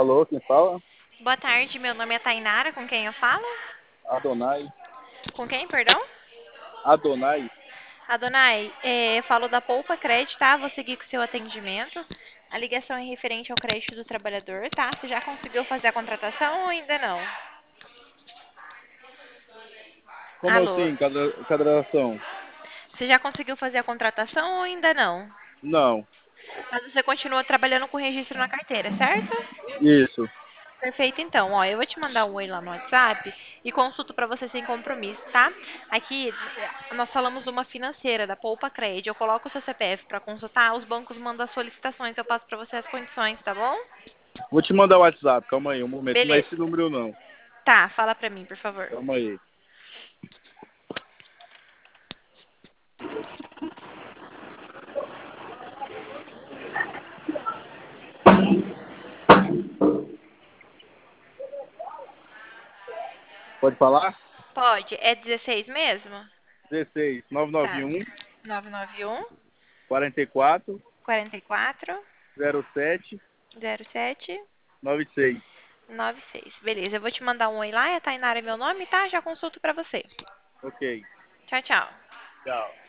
Alô, quem fala? Boa tarde, meu nome é Tainara, com quem eu falo? Adonai. Com quem, perdão? Adonai. Adonai, falo da Poupa Crédito, tá? Vou seguir com o seu atendimento. A ligação é referente ao crédito do trabalhador, tá? Você já conseguiu fazer a contratação ou ainda não? Como Alô? assim, cadração? Você já conseguiu fazer a contratação ou ainda não? Não. Mas você continua trabalhando com registro na carteira, certo? Isso. Perfeito, então. Ó, eu vou te mandar um oi lá no WhatsApp e consulto para você sem compromisso, tá? Aqui nós falamos de uma financeira, da Poupa Cred. Eu coloco o seu CPF para consultar, os bancos mandam as solicitações, eu passo para você as condições, tá bom? Vou te mandar o WhatsApp, calma aí, um momento. Não é Beleza. esse número não. Tá, fala para mim, por favor. Calma aí. Pode falar? Pode. É 16 mesmo? 16 Tá. 991 991 44 44 07 07 96. 96. Beleza, eu vou te mandar um oi lá, a Tainara é meu nome, tá? Já consulto para você. Ok. Tchau, tchau. Tchau.